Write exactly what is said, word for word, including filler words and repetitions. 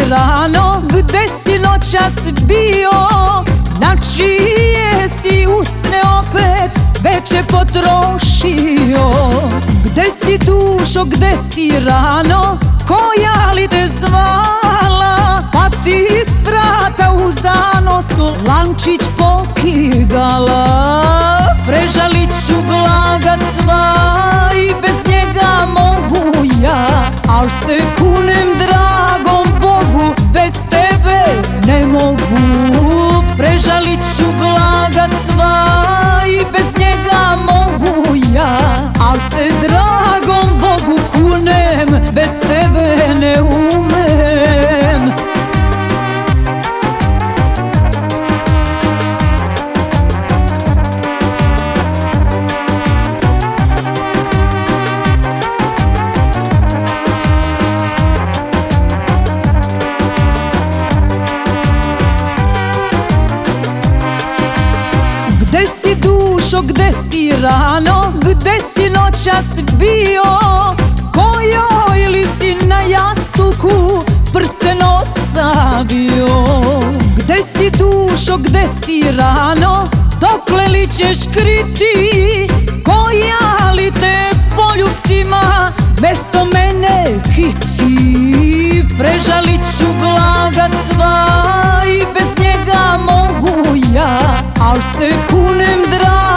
rano, gde si noćas bio, na čije si usne opet veče potrošio? Gde si dušo, gde si rano, koja li te zvala, pa ti s vrata u zanosu lančić pokidala? Prežalit ću blaga sva i bez njega mogu ja, al se kunem dragom Bogu, bez tebe ne mogu. Prežalit ću blaga sva i bez njega mogu ja, al se dragom Bogu kunem, bez tebe ne umem. Gde si dušo, gde si rano, gde si noćas bio, kojoj li si na jastuku prsten ostavio? Gde si dušo, gde si rano, dokle li ćeš kriti, koja li te poljupcima mesto mene kiti? Prežalit ću blaga sva i bez njega mogu ja, al se kunem drago